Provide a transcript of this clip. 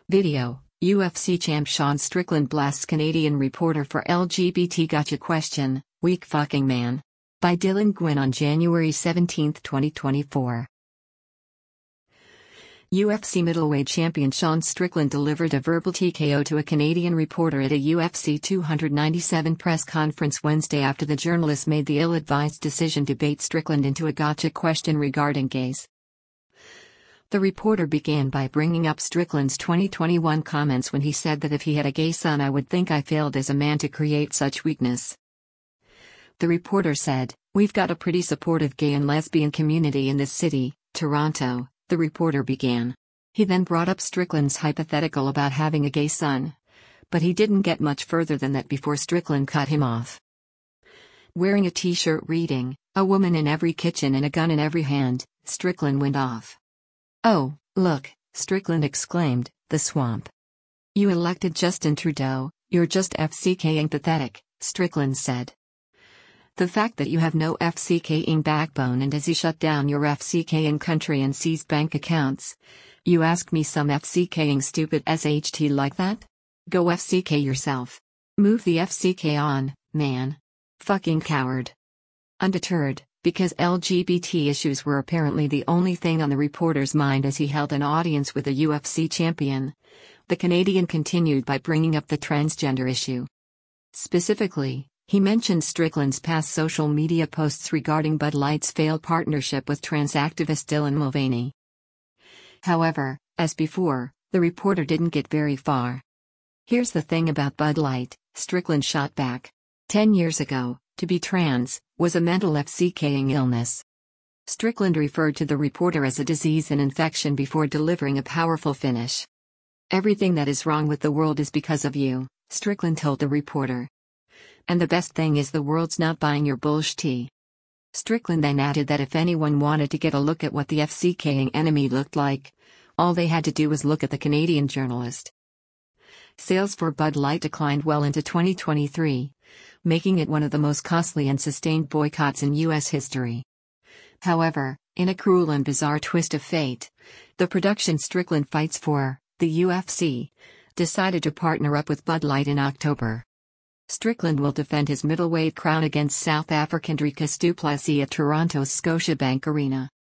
Video: UFC champ Sean Strickland blasts Canadian reporter for LGBT gotcha question, weak fucking man. By Dylan Gwynn on January 17, 2024. UFC middleweight champion Sean Strickland delivered a verbal TKO to a Canadian reporter at a UFC 297 press conference Wednesday after the journalist made the ill-advised decision to bait Strickland into a gotcha question regarding gays. The reporter began by bringing up Strickland's 2021 comments when he said that if he had a gay son, I would think I failed as a man to create such weakness. The reporter said, "We've got a pretty supportive gay and lesbian community in this city, Toronto," the reporter began. He then brought up Strickland's hypothetical about having a gay son. But he didn't get much further than that before Strickland cut him off. Wearing a t-shirt reading, "A woman in every kitchen and a gun in every hand," Strickland went off. "Oh, look," Strickland exclaimed, "the swamp. You elected Justin Trudeau, you're just FCKing pathetic," Strickland said. "The fact that you have no FCKing backbone and as you shut down your FCKing country and seized bank accounts. You ask me some FCKing stupid SHT like that? Go FCK yourself. Move the FCK on, man. Fucking coward." Undeterred, because LGBT issues were apparently the only thing on the reporter's mind as he held an audience with a UFC champion, the Canadian continued by bringing up the transgender issue. Specifically, he mentioned Strickland's past social media posts regarding Bud Light's failed partnership with trans activist Dylan Mulvaney. However, as before, the reporter didn't get very far. "Here's the thing about Bud Light," Strickland shot back. 10 years ago, to be trans was a mental FCKing illness. Strickland referred to the reporter as a disease and infection before delivering a powerful finish. "Everything that is wrong with the world is because of you," Strickland told the reporter. "And the best thing is the world's not buying your bullshit." Strickland then added that if anyone wanted to get a look at what the FCKing enemy looked like, all they had to do was look at the Canadian journalist. Sales for Bud Light declined well into 2023, making it one of the most costly and sustained boycotts in U.S. history. However, in a cruel and bizarre twist of fate, the production Strickland fights for, the UFC, decided to partner up with Bud Light in October. Strickland will defend his middleweight crown against South African Dricus du Plessis at Toronto's Scotiabank Arena.